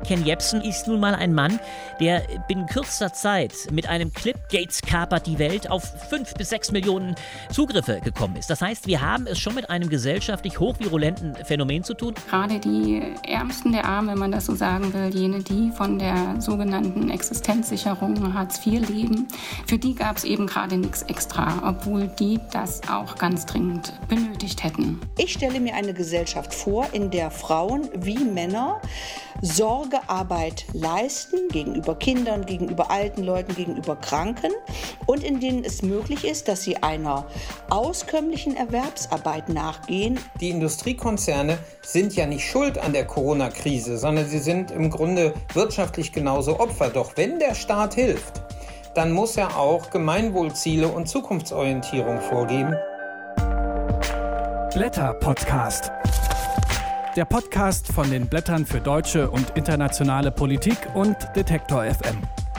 Ken Jebsen ist nun mal ein Mann, der binnen kürzester Zeit mit einem Clip Gates kapert die Welt auf 5 bis 6 Millionen Zugriffe gekommen ist. Das heißt, wir haben es schon mit einem gesellschaftlich hochvirulenten Phänomen zu tun. Gerade die Ärmsten der Armen, wenn man das so sagen will, jene, die von der sogenannten Existenzsicherung Hartz IV leben, für die gab es eben gerade nichts extra, obwohl die das auch ganz dringend benötigt hätten. Ich stelle mir eine Gesellschaft vor, in der Frauen wie Männer Sorgearbeit leisten, gegenüber Kindern, gegenüber alten Leuten, gegenüber Kranken und in denen es möglich ist, dass sie einer auskömmlichen Erwerbsarbeit nachgehen. Die Industriekonzerne sind ja nicht schuld an der Corona-Krise, sondern sie sind im Grunde wirtschaftlich genauso Opfer. Doch wenn der Staat hilft, dann muss er auch Gemeinwohlziele und Zukunftsorientierung vorgeben. Blätter-Podcast. Der Podcast von den Blättern für deutsche und internationale Politik und Detektor FM.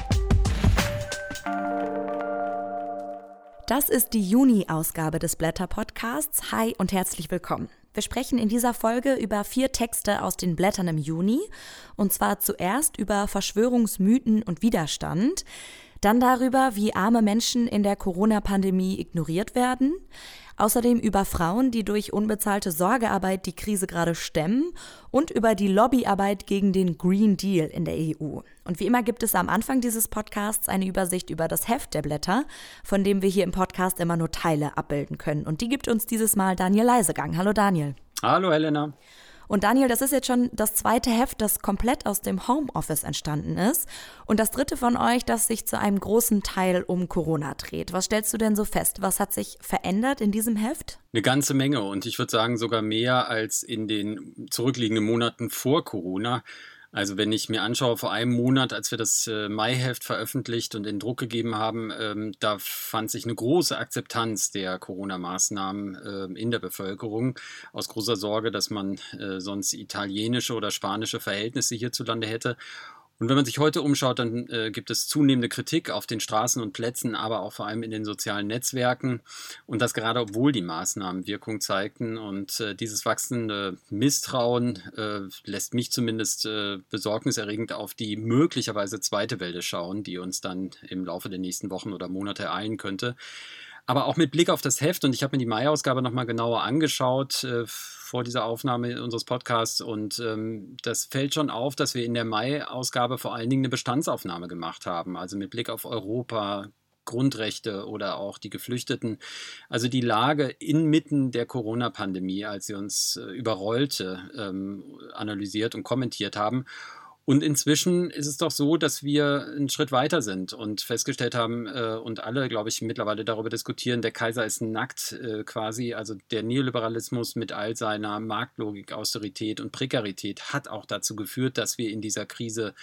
Das ist die Juni-Ausgabe des Blätter-Podcasts. Hi und herzlich willkommen. Wir sprechen in dieser Folge über 4 Texte aus den Blättern im Juni. Und zwar zuerst über Verschwörungsmythen und Widerstand, dann darüber, wie arme Menschen in der Corona-Pandemie ignoriert werden, außerdem über Frauen, die durch unbezahlte Sorgearbeit die Krise gerade stemmen und über die Lobbyarbeit gegen den Green Deal in der EU. Und wie immer gibt es am Anfang dieses Podcasts eine Übersicht über das Heft der Blätter, von dem wir hier im Podcast immer nur Teile abbilden können. Und die gibt uns dieses Mal Daniel Leisegang. Hallo Daniel. Hallo Helena. Und Daniel, das ist jetzt schon das 2. Heft, das komplett aus dem Homeoffice entstanden ist. Und das 3. von euch, das sich zu einem großen Teil um Corona dreht. Was stellst du denn so fest? Was hat sich verändert in diesem Heft? Eine ganze Menge und ich würde sagen sogar mehr als in den zurückliegenden Monaten vor Corona. Also wenn ich mir anschaue, vor einem Monat, als wir das Mai-Heft veröffentlicht und in Druck gegeben haben, da fand sich eine große Akzeptanz der Corona-Maßnahmen in der Bevölkerung, aus großer Sorge, dass man sonst italienische oder spanische Verhältnisse hierzulande hätte. Und wenn man sich heute umschaut, dann gibt es zunehmende Kritik auf den Straßen und Plätzen, aber auch vor allem in den sozialen Netzwerken. Und das gerade, obwohl die Maßnahmen Wirkung zeigten. Und dieses wachsende Misstrauen lässt mich zumindest besorgniserregend auf die möglicherweise zweite Welle schauen, die uns dann im Laufe der nächsten Wochen oder Monate ereilen könnte. Aber auch mit Blick auf das Heft, und ich habe mir die Mai-Ausgabe nochmal genauer angeschaut vor dieser Aufnahme unseres Podcasts, und das fällt schon auf, dass wir in der Mai-Ausgabe vor allen Dingen eine Bestandsaufnahme gemacht haben, also mit Blick auf Europa, Grundrechte oder auch die Geflüchteten. Also die Lage inmitten der Corona-Pandemie, als sie uns überrollte, analysiert und kommentiert haben. Und inzwischen ist es doch so, dass wir einen Schritt weiter sind und festgestellt haben und alle, glaube ich, mittlerweile darüber diskutieren, der Kaiser ist nackt quasi. Also der Neoliberalismus mit all seiner Marktlogik, Austerität und Prekarität hat auch dazu geführt, dass wir in dieser Krise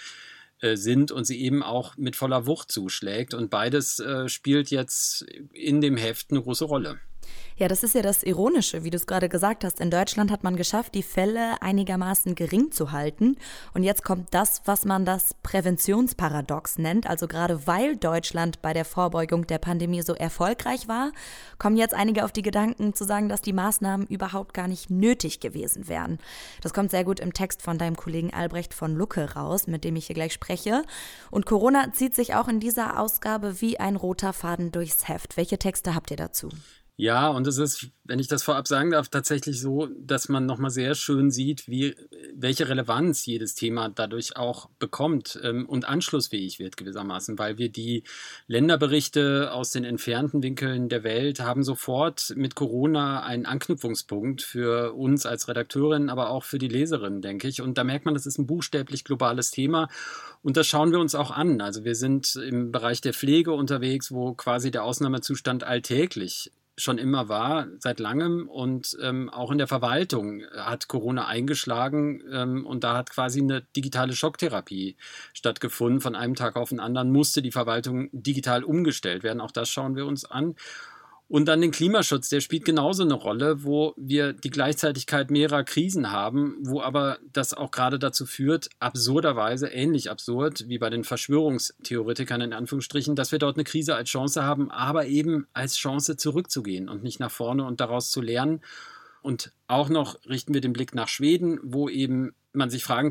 sind und sie eben auch mit voller Wucht zuschlägt. Und beides spielt jetzt in dem Heft eine große Rolle. Ja, das ist ja das Ironische, wie du es gerade gesagt hast. In Deutschland hat man geschafft, die Fälle einigermaßen gering zu halten. Und jetzt kommt das, was man das Präventionsparadox nennt. Also gerade weil Deutschland bei der Vorbeugung der Pandemie so erfolgreich war, kommen jetzt einige auf die Gedanken zu sagen, dass die Maßnahmen überhaupt gar nicht nötig gewesen wären. Das kommt sehr gut im Text von deinem Kollegen Albrecht von Lucke raus, mit dem ich hier gleich spreche. Und Corona zieht sich auch in dieser Ausgabe wie ein roter Faden durchs Heft. Welche Texte habt ihr dazu? Ja, und es ist, wenn ich das vorab sagen darf, tatsächlich so, dass man nochmal sehr schön sieht, welche Relevanz jedes Thema dadurch auch bekommt und anschlussfähig wird gewissermaßen, weil wir die Länderberichte aus den entfernten Winkeln der Welt haben sofort mit Corona einen Anknüpfungspunkt für uns als Redakteurin, aber auch für die Leserinnen, denke ich. Und da merkt man, das ist ein buchstäblich globales Thema. Und das schauen wir uns auch an. Also wir sind im Bereich der Pflege unterwegs, wo quasi der Ausnahmezustand alltäglich schon immer war, seit langem, und auch in der Verwaltung hat Corona eingeschlagen und da hat quasi eine digitale Schocktherapie stattgefunden. Von einem Tag auf den anderen musste die Verwaltung digital umgestellt werden. Auch das schauen wir uns an. Und dann den Klimaschutz, der spielt genauso eine Rolle, wo wir die Gleichzeitigkeit mehrerer Krisen haben, wo aber das auch gerade dazu führt, absurderweise, ähnlich absurd wie bei den Verschwörungstheoretikern in Anführungsstrichen, dass wir dort eine Krise als Chance haben, aber eben als Chance zurückzugehen und nicht nach vorne und daraus zu lernen. Und auch noch richten wir den Blick nach Schweden, wo eben man sich fragen kann,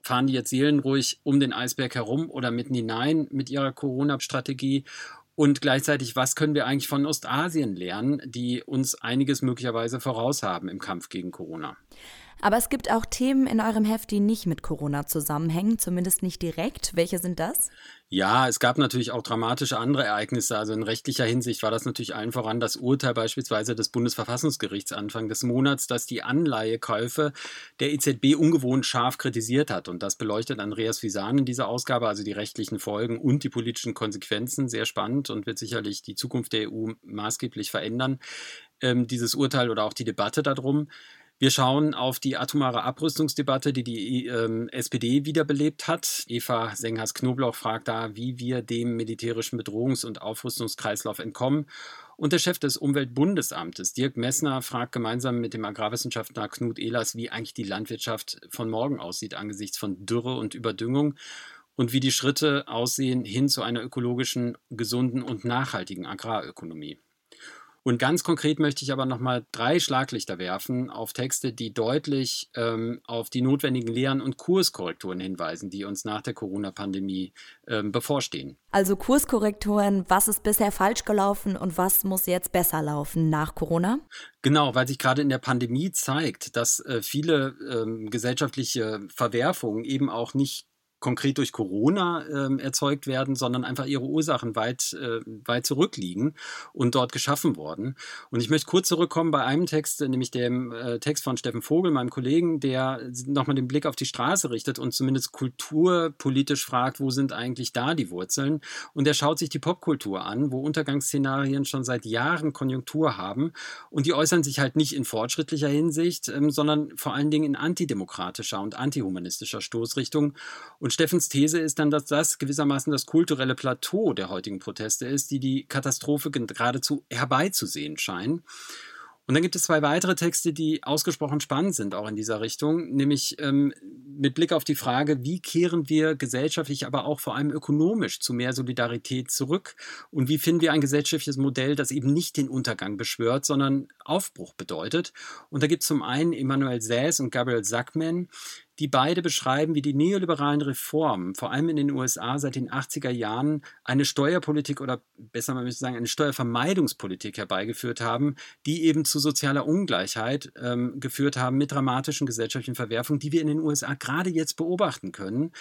fahren die jetzt seelenruhig um den Eisberg herum oder mitten hinein mit ihrer Corona-Strategie? Und gleichzeitig, was können wir eigentlich von Ostasien lernen, die uns einiges möglicherweise voraus haben im Kampf gegen Corona? Aber es gibt auch Themen in eurem Heft, die nicht mit Corona zusammenhängen, zumindest nicht direkt. Welche sind das? Ja, es gab natürlich auch dramatische andere Ereignisse. Also in rechtlicher Hinsicht war das natürlich allen voran das Urteil beispielsweise des Bundesverfassungsgerichts Anfang des Monats, das die Anleihekäufe der EZB ungewohnt scharf kritisiert hat. Und das beleuchtet Andreas Fisan in dieser Ausgabe, also die rechtlichen Folgen und die politischen Konsequenzen. Sehr spannend und wird sicherlich die Zukunft der EU maßgeblich verändern. Dieses Urteil oder auch die Debatte darum. Wir schauen auf die atomare Abrüstungsdebatte, die SPD wiederbelebt hat. Eva Senghers-Knobloch fragt da, wie wir dem militärischen Bedrohungs- und Aufrüstungskreislauf entkommen. Und der Chef des Umweltbundesamtes, Dirk Messner, fragt gemeinsam mit dem Agrarwissenschaftler Knut Ehlers, wie eigentlich die Landwirtschaft von morgen aussieht angesichts von Dürre und Überdüngung und wie die Schritte aussehen hin zu einer ökologischen, gesunden und nachhaltigen Agrarökonomie. Und ganz konkret möchte ich aber nochmal 3 Schlaglichter werfen auf Texte, die deutlich auf die notwendigen Lehren und Kurskorrekturen hinweisen, die uns nach der Corona-Pandemie bevorstehen. Also Kurskorrekturen, was ist bisher falsch gelaufen und was muss jetzt besser laufen nach Corona? Genau, weil sich gerade in der Pandemie zeigt, dass viele gesellschaftliche Verwerfungen eben auch nicht konkret durch Corona erzeugt werden, sondern einfach ihre Ursachen weit zurückliegen und dort geschaffen worden. Und ich möchte kurz zurückkommen bei einem Text, nämlich dem Text von Steffen Vogel, meinem Kollegen, der nochmal den Blick auf die Straße richtet und zumindest kulturpolitisch fragt, wo sind eigentlich da die Wurzeln? Und er schaut sich die Popkultur an, wo Untergangsszenarien schon seit Jahren Konjunktur haben und die äußern sich halt nicht in fortschrittlicher Hinsicht, sondern vor allen Dingen in antidemokratischer und antihumanistischer Stoßrichtung. Und Steffens These ist dann, dass das gewissermaßen das kulturelle Plateau der heutigen Proteste ist, die Katastrophe geradezu herbeizusehen scheinen. Und dann gibt es 2 weitere Texte, die ausgesprochen spannend sind, auch in dieser Richtung, nämlich mit Blick auf die Frage, wie kehren wir gesellschaftlich, aber auch vor allem ökonomisch zu mehr Solidarität zurück und wie finden wir ein gesellschaftliches Modell, das eben nicht den Untergang beschwört, sondern Aufbruch bedeutet. Und da gibt es zum einen Emanuel Saez und Gabriel Zucman, die beide beschreiben, wie die neoliberalen Reformen, vor allem in den USA seit den 80er Jahren, eine Steuerpolitik oder besser man müsste sagen, eine Steuervermeidungspolitik herbeigeführt haben, die eben zu sozialer Ungleichheit geführt haben mit dramatischen gesellschaftlichen Verwerfungen, die wir in den USA gerade jetzt beobachten können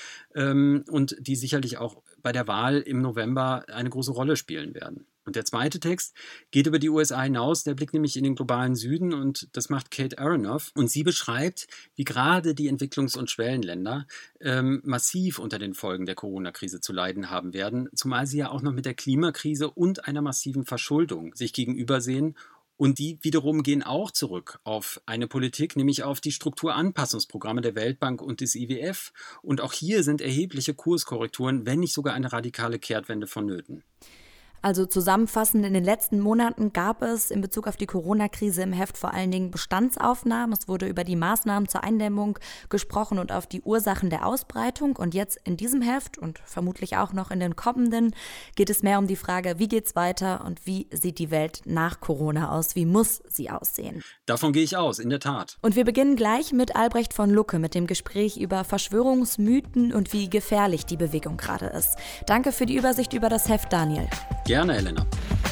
und die sicherlich auch bei der Wahl im November eine große Rolle spielen werden. Und der zweite Text geht über die USA hinaus, der blickt nämlich in den globalen Süden und das macht Kate Aronoff. Und sie beschreibt, wie gerade die Entwicklungs- und Schwellenländer massiv unter den Folgen der Corona-Krise zu leiden haben werden, zumal sie ja auch noch mit der Klimakrise und einer massiven Verschuldung sich gegenübersehen. Und die wiederum gehen auch zurück auf eine Politik, nämlich auf die Strukturanpassungsprogramme der Weltbank und des IWF. Und auch hier sind erhebliche Kurskorrekturen, wenn nicht sogar eine radikale Kehrtwende vonnöten. Also zusammenfassend, in den letzten Monaten gab es in Bezug auf die Corona-Krise im Heft vor allen Dingen Bestandsaufnahmen. Es wurde über die Maßnahmen zur Eindämmung gesprochen und auf die Ursachen der Ausbreitung. Und jetzt in diesem Heft und vermutlich auch noch in den kommenden geht es mehr um die Frage, wie geht's weiter und wie sieht die Welt nach Corona aus? Wie muss sie aussehen? Davon gehe ich aus, in der Tat. Und wir beginnen gleich mit Albrecht von Lucke, mit dem Gespräch über Verschwörungsmythen und wie gefährlich die Bewegung gerade ist. Danke für die Übersicht über das Heft, Daniel. Gerne, Elena.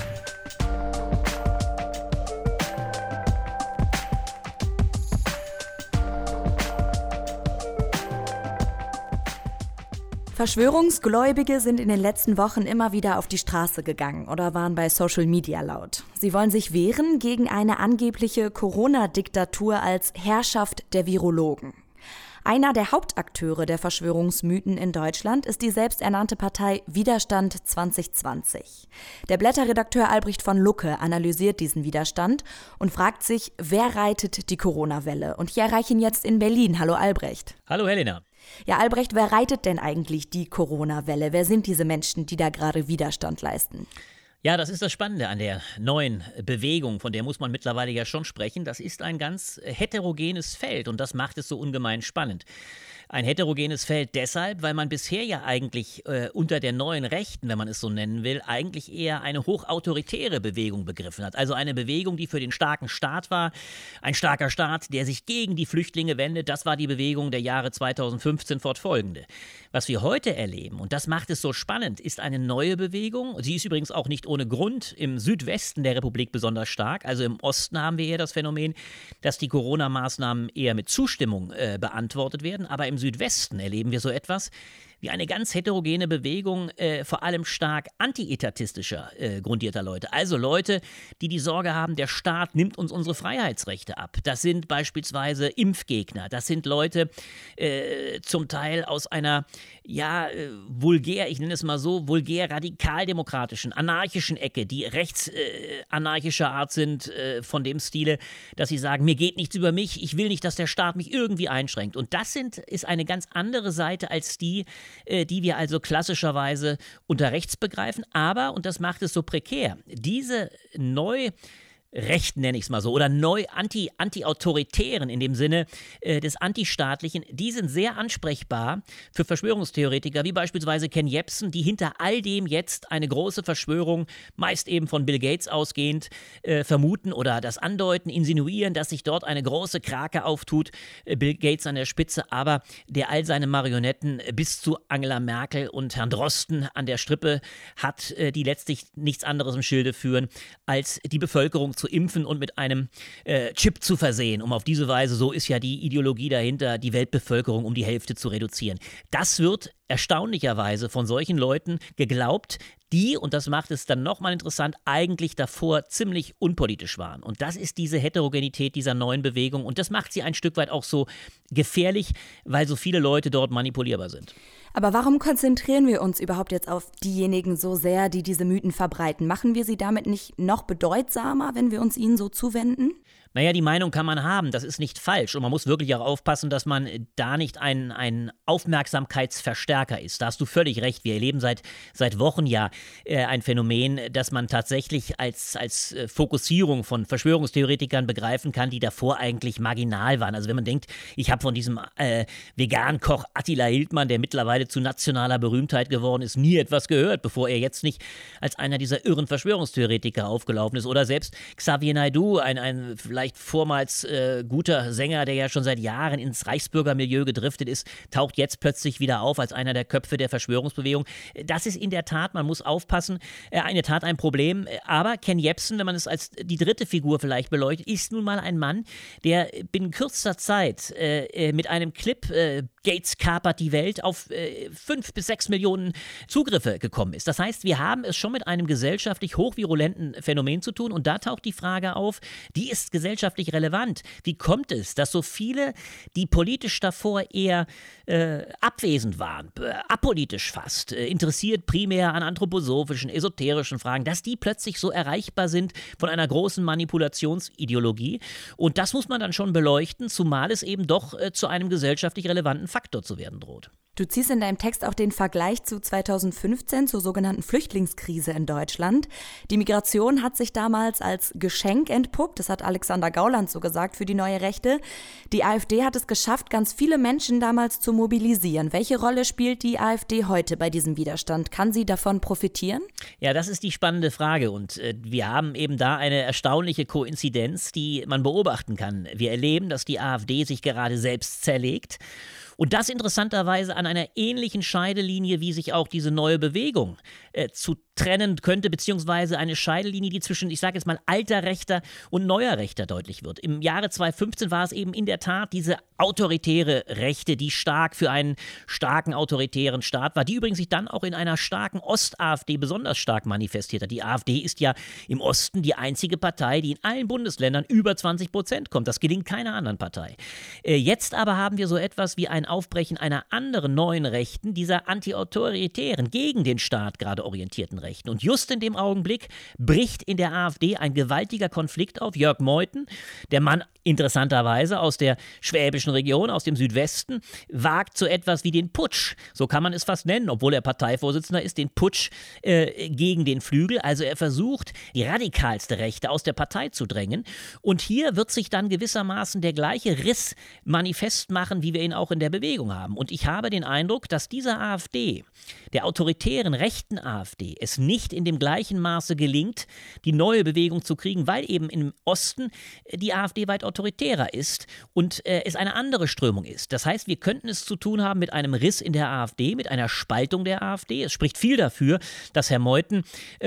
Verschwörungsgläubige sind in den letzten Wochen immer wieder auf die Straße gegangen oder waren bei Social Media laut. Sie wollen sich wehren gegen eine angebliche Corona-Diktatur als Herrschaft der Virologen. Einer der Hauptakteure der Verschwörungsmythen in Deutschland ist die selbsternannte Partei Widerstand 2020. Der Blätterredakteur Albrecht von Lucke analysiert diesen Widerstand und fragt sich, wer reitet die Corona-Welle? Und ich erreiche ihn jetzt in Berlin. Hallo Albrecht. Hallo Helena. Ja, Albrecht, wer reitet denn eigentlich die Corona-Welle? Wer sind diese Menschen, die da gerade Widerstand leisten? Ja, das ist das Spannende an der neuen Bewegung, von der muss man mittlerweile ja schon sprechen. Das ist ein ganz heterogenes Feld und das macht es so ungemein spannend. Ein heterogenes Feld deshalb, weil man bisher ja eigentlich unter der neuen Rechten, wenn man es so nennen will, eigentlich eher eine hochautoritäre Bewegung begriffen hat. Also eine Bewegung, die für den starken Staat war. Ein starker Staat, der sich gegen die Flüchtlinge wendet. Das war die Bewegung der Jahre 2015 fortfolgende. Was wir heute erleben, und das macht es so spannend, ist eine neue Bewegung. Sie ist übrigens auch nicht ohne Grund im Südwesten der Republik besonders stark. Also im Osten haben wir eher das Phänomen, dass die Corona-Maßnahmen eher mit Zustimmung beantwortet werden. Aber im Südwesten erleben wir so etwas wie eine ganz heterogene Bewegung vor allem stark anti-etatistischer grundierter Leute. Also Leute, die die Sorge haben, der Staat nimmt uns unsere Freiheitsrechte ab. Das sind beispielsweise Impfgegner. Das sind Leute zum Teil aus einer, vulgär, ich nenne es mal so, vulgär radikaldemokratischen, anarchischen Ecke, die rechtsanarchischer Art sind, von dem Stile, dass sie sagen, mir geht nichts über mich, ich will nicht, dass der Staat mich irgendwie einschränkt. Und das ist eine ganz andere Seite als die wir also klassischerweise unter rechts begreifen. Aber, und das macht es so prekär, diese Rechten nenne ich es mal so, oder neu anti-autoritären in dem Sinne des Antistaatlichen, die sind sehr ansprechbar für Verschwörungstheoretiker, wie beispielsweise Ken Jebsen, die hinter all dem jetzt eine große Verschwörung, meist eben von Bill Gates ausgehend, vermuten oder das andeuten, insinuieren, dass sich dort eine große Krake auftut, Bill Gates an der Spitze, aber der all seine Marionetten bis zu Angela Merkel und Herrn Drosten an der Strippe hat, die letztlich nichts anderes im Schilde führen, als die Bevölkerung zu impfen und mit einem Chip zu versehen, um auf diese Weise, so ist ja die Ideologie dahinter, die Weltbevölkerung um die Hälfte zu reduzieren. Das wird erstaunlicherweise von solchen Leuten geglaubt, die, und das macht es dann nochmal interessant, eigentlich davor ziemlich unpolitisch waren. Und das ist diese Heterogenität dieser neuen Bewegung und das macht sie ein Stück weit auch so gefährlich, weil so viele Leute dort manipulierbar sind. Aber warum konzentrieren wir uns überhaupt jetzt auf diejenigen so sehr, die diese Mythen verbreiten? Machen wir sie damit nicht noch bedeutsamer, wenn wir uns ihnen so zuwenden? Naja, die Meinung kann man haben, das ist nicht falsch und man muss wirklich auch aufpassen, dass man da nicht ein Aufmerksamkeitsverstärker ist. Da hast du völlig recht, wir erleben seit Wochen ja ein Phänomen, das man tatsächlich als Fokussierung von Verschwörungstheoretikern begreifen kann, die davor eigentlich marginal waren. Also wenn man denkt, ich habe von diesem Vegan-Koch Attila Hildmann, der mittlerweile zu nationaler Berühmtheit geworden ist, nie etwas gehört, bevor er jetzt nicht als einer dieser irren Verschwörungstheoretiker aufgelaufen ist. Oder selbst Xavier Naidoo, ein vielleicht vormals guter Sänger, der ja schon seit Jahren ins Reichsbürgermilieu gedriftet ist, taucht jetzt plötzlich wieder auf als einer der Köpfe der Verschwörungsbewegung. Das ist in der Tat, man muss aufpassen, ein Problem. Aber Ken Jebsen, wenn man es als die dritte Figur vielleicht beleuchtet, ist nun mal ein Mann, der binnen kürzester Zeit mit einem Clip Gates kapert die Welt auf 5 bis 6 Millionen Zugriffe gekommen ist. Das heißt, wir haben es schon mit einem gesellschaftlich hochvirulenten Phänomen zu tun und da taucht die Frage auf, die ist gesellschaftlich relevant. Wie kommt es, dass so viele, die politisch davor eher abwesend waren, apolitisch fast, interessiert primär an anthroposophischen, esoterischen Fragen, dass die plötzlich so erreichbar sind von einer großen Manipulationsideologie? Und das muss man dann schon beleuchten, zumal es eben doch zu einem gesellschaftlich relevanten Faktor zu werden droht. Du ziehst in deinem Text auch den Vergleich zu 2015 zur sogenannten Flüchtlingskrise in Deutschland. Die Migration hat sich damals als Geschenk entpuppt, das hat Alexander Gauland so gesagt, für die neue Rechte. Die AfD hat es geschafft, ganz viele Menschen damals zu mobilisieren. Welche Rolle spielt die AfD heute bei diesem Widerstand? Kann sie davon profitieren? Ja, das ist die spannende Frage und wir haben eben da eine erstaunliche Koinzidenz, die man beobachten kann. Wir erleben, dass die AfD sich gerade selbst zerlegt. Und das interessanterweise an einer ähnlichen Scheidelinie, wie sich auch diese neue Bewegung zu trennen könnte, beziehungsweise eine Scheidelinie, die zwischen, ich sage jetzt mal, alter Rechter und neuer Rechter deutlich wird. Im Jahre 2015 war es eben in der Tat diese autoritäre Rechte, die stark für einen starken autoritären Staat war, die übrigens sich dann auch in einer starken Ost-AfD besonders stark manifestiert hat. Die AfD ist ja im Osten die einzige Partei, die in allen Bundesländern über 20% kommt. Das gelingt keiner anderen Partei. Jetzt aber haben wir so etwas wie ein Aufbrechen einer anderen neuen Rechten, dieser anti-autoritären, gegen den Staat gerade orientierten Rechten. Rechten. Und just in dem Augenblick bricht in der AfD ein gewaltiger Konflikt auf. Jörg Meuthen, der Mann interessanterweise aus der schwäbischen Region, aus dem Südwesten, wagt so etwas wie den Putsch, so kann man es fast nennen, obwohl er Parteivorsitzender ist, den Putsch gegen den Flügel. Also er versucht, die radikalste Rechte aus der Partei zu drängen. Und hier wird sich dann gewissermaßen der gleiche Riss manifest machen, wie wir ihn auch in der Bewegung haben. Und ich habe den Eindruck, dass dieser AfD, der autoritären rechten AfD, es nicht in dem gleichen Maße gelingt, die neue Bewegung zu kriegen, weil eben im Osten die AfD weit autoritärer ist und es eine andere Strömung ist. Das heißt, wir könnten es zu tun haben mit einem Riss in der AfD, mit einer Spaltung der AfD. Es spricht viel dafür, dass Herr Meuthen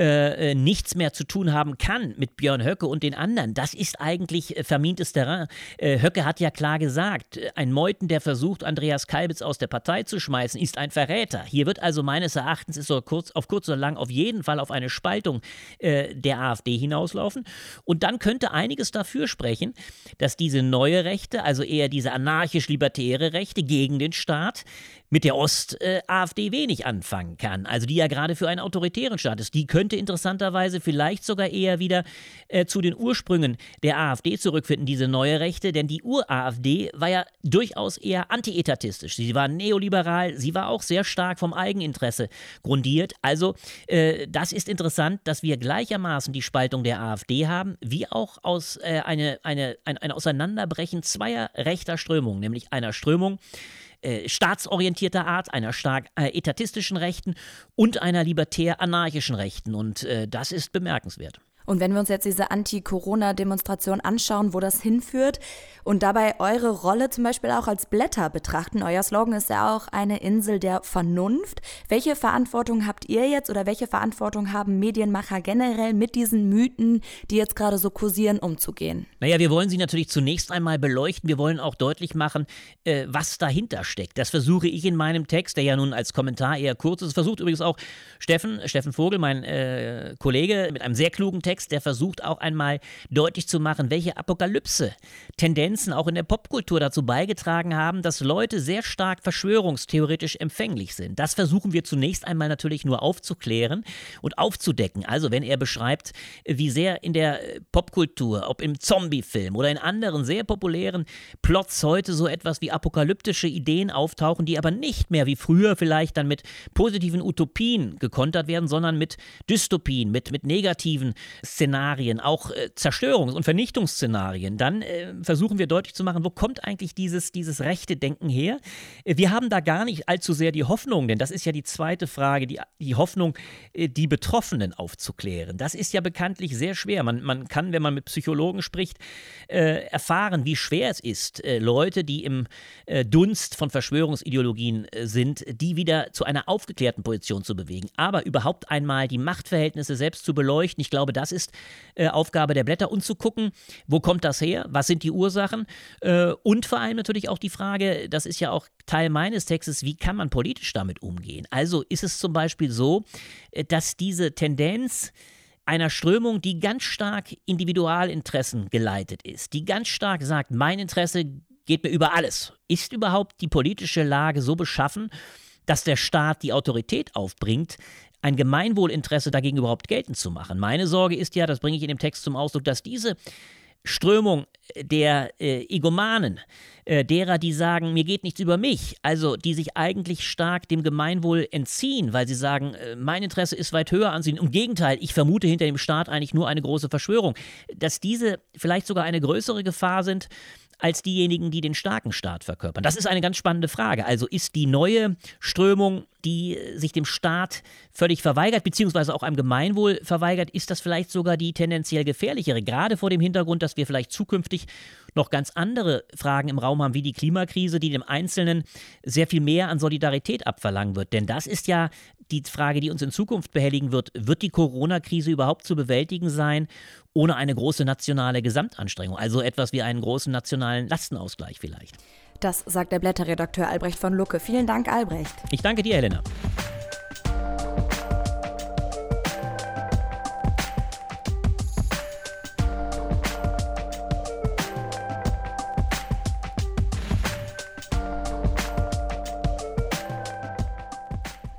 nichts mehr zu tun haben kann mit Björn Höcke und den anderen. Das ist eigentlich vermintes Terrain. Höcke hat ja klar gesagt, ein Meuthen, der versucht, Andreas Kalbitz aus der Partei zu schmeißen, ist ein Verräter. Hier wird also meines Erachtens ist so auf kurz oder lang auf jeden Fall auf eine Spaltung der AfD hinauslaufen. Und dann könnte einiges dafür sprechen, dass diese neue Rechte, also eher diese anarchisch-libertäre Rechte gegen den Staat, mit der Ost-AfD wenig anfangen kann, also die ja gerade für einen autoritären Staat ist. Die könnte interessanterweise vielleicht sogar eher wieder zu den Ursprüngen der AfD zurückfinden, diese neue Rechte, denn die Ur-AfD war ja durchaus eher antietatistisch. Sie war neoliberal, sie war auch sehr stark vom Eigeninteresse grundiert. Also das ist interessant, dass wir gleichermaßen die Spaltung der AfD haben, wie auch aus ein Auseinanderbrechen zweier rechter Strömungen, nämlich einer Strömung staatsorientierter Art, einer stark etatistischen Rechten und einer libertär-anarchischen Rechten. Und das ist bemerkenswert. Und wenn wir uns jetzt diese Anti-Corona-Demonstration anschauen, wo das hinführt und dabei eure Rolle zum Beispiel auch als Blätter betrachten, euer Slogan ist ja auch eine Insel der Vernunft. Welche Verantwortung habt ihr jetzt oder welche Verantwortung haben Medienmacher generell mit diesen Mythen, die jetzt gerade so kursieren, umzugehen? Naja, wir wollen sie natürlich zunächst einmal beleuchten. Wir wollen auch deutlich machen, was dahinter steckt. Das versuche ich in meinem Text, der ja nun als Kommentar eher kurz ist. Das versucht übrigens auch Steffen Vogel, mein Kollege, mit einem sehr klugen Text, der versucht auch einmal deutlich zu machen, welche Apokalypse-Tendenzen auch in der Popkultur dazu beigetragen haben, dass Leute sehr stark verschwörungstheoretisch empfänglich sind. Das versuchen wir zunächst einmal natürlich nur aufzuklären und aufzudecken. Also wenn er beschreibt, wie sehr in der Popkultur, ob im Zombie-Film oder in anderen sehr populären Plots heute so etwas wie apokalyptische Ideen auftauchen, die aber nicht mehr wie früher vielleicht dann mit positiven Utopien gekontert werden, sondern mit Dystopien, mit negativen Szenarien, auch Zerstörungs- und Vernichtungsszenarien, dann versuchen wir deutlich zu machen, wo kommt eigentlich dieses rechte Denken her? Wir haben da gar nicht allzu sehr die Hoffnung, denn das ist ja die zweite Frage, die Hoffnung, die Betroffenen aufzuklären. Das ist ja bekanntlich sehr schwer. Man kann, wenn man mit Psychologen spricht, erfahren, wie schwer es ist, Leute, die im Dunst von Verschwörungsideologien sind, die wieder zu einer aufgeklärten Position zu bewegen. Aber überhaupt einmal die Machtverhältnisse selbst zu beleuchten, ich glaube, das ist Aufgabe der Blätter und zu gucken, wo kommt das her, was sind die Ursachen und vor allem natürlich auch die Frage, das ist ja auch Teil meines Textes, wie kann man politisch damit umgehen? Also ist es zum Beispiel so, dass diese Tendenz einer Strömung, die ganz stark Individualinteressen geleitet ist, die ganz stark sagt, mein Interesse geht mir über alles. Ist überhaupt die politische Lage so beschaffen, dass der Staat die Autorität aufbringt, ein Gemeinwohlinteresse dagegen überhaupt geltend zu machen? Meine Sorge ist ja, das bringe ich in dem Text zum Ausdruck, dass diese Strömung der Egomanen, derer, die sagen, mir geht nichts über mich, also die sich eigentlich stark dem Gemeinwohl entziehen, weil sie sagen, mein Interesse ist weit höher an sie. Im Gegenteil, ich vermute hinter dem Staat eigentlich nur eine große Verschwörung, dass diese vielleicht sogar eine größere Gefahr sind als diejenigen, die den starken Staat verkörpern. Das ist eine ganz spannende Frage. Also ist die neue Strömung, die sich dem Staat völlig verweigert, beziehungsweise auch einem Gemeinwohl verweigert, ist das vielleicht sogar die tendenziell gefährlichere, gerade vor dem Hintergrund, dass wir vielleicht zukünftig noch ganz andere Fragen im Raum haben, wie die Klimakrise, die dem Einzelnen sehr viel mehr an Solidarität abverlangen wird. Denn das ist ja die Frage, die uns in Zukunft behelligen wird. Wird die Corona-Krise überhaupt zu bewältigen sein, ohne eine große nationale Gesamtanstrengung? Also etwas wie einen großen nationalen Lastenausgleich vielleicht. Das sagt der Blätterredakteur Albrecht von Lucke. Vielen Dank, Albrecht. Ich danke dir, Helena.